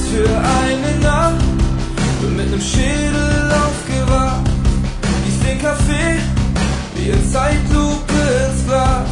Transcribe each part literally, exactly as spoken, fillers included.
für eine Nacht, bin mit nem Schädel aufgewacht. Gieß den Kaffee wie in Zeitlupe ins Glas.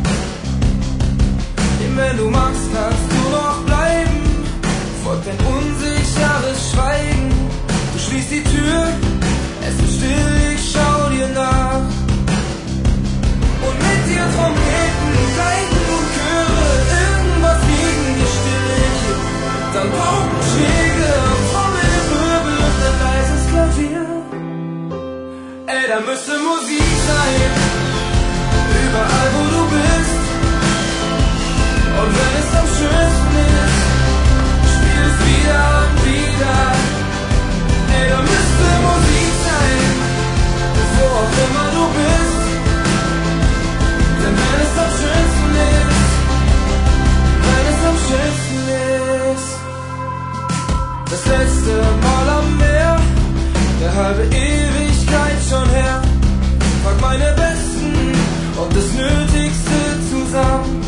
Denn wenn du magst, kannst du noch bleiben, folgt ein unsicheres Schweigen. Du schließt die Tür, es ist still, ich schau dir nach. Und mit dir Trompeten, Geiten und Chöre, irgendwas gegen die Stille hier. Dann Paukenschläge, Trommelwirbel und ein leises Klavier. Ey, da müsste Musik sein, überall wo du bist. Und wenn es am schönsten ist, spiel es wieder und wieder. Ey, da müsste Musik sein, wo auch immer du bist. Denn wenn es am schönsten ist, wenn es am schönsten ist. Das letzte Mal am Meer, eine halbe Ewigkeit schon her. Pack meine Besten und das Nötigste zusammen.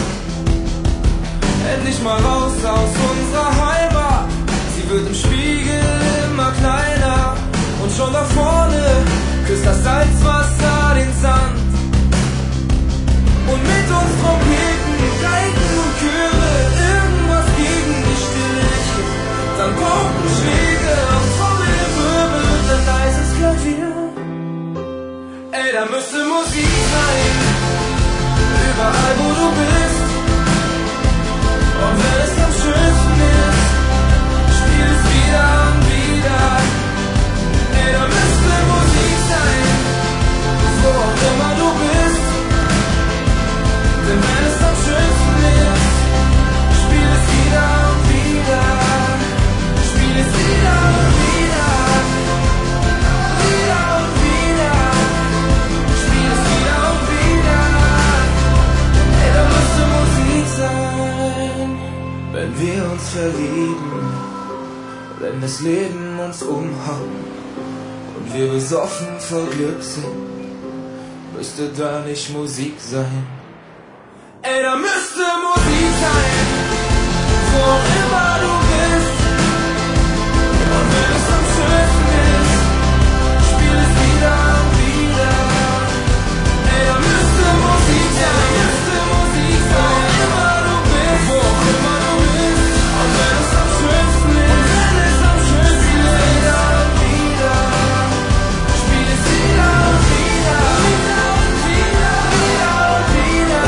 Endlich mal raus aus unserer Heimat. Sie wird im Spiegel immer kleiner. Und schon da vorne küsst das Salzwasser den Sand. Und mit uns Trompeten, Geiten und Chöre, irgendwas gegen die Stille hier. Dann Paukenschläge auf Trommelwirbel und ein leises Klavier. Ey, da müsste Musik sein, überall wo du bist. Und wenn es am schönsten ist, spiel es wieder und wieder. Ey, da müsste Musik sein, wo auch immer du bist. Denn wenn es am schönsten ist, spiel es wieder und wieder. Spiel es wieder und wieder. Wieder und wieder. Spiel es wieder und wieder. Ey, da müsste Musik sein, wenn wir uns verlieben, wenn das Leben uns umhaut und wir besoffen vor Glück sind, müsste da nicht Musik sein. Ey, da müsste Musik sein, wo auch immer du bist. Und wenn es am schönsten ist, spiel es wieder und wieder. Ey, da müsste Musik sein, müsste Musik sein, wo immer du bist, wo auch immer du bist. Und wenn es am schönsten ist, wenn es am schönsten ist, wieder und wieder. Spiel es wieder und wieder, wieder und wieder, wieder und wieder.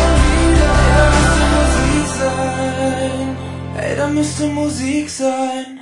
Ey, da müsste Musik sein.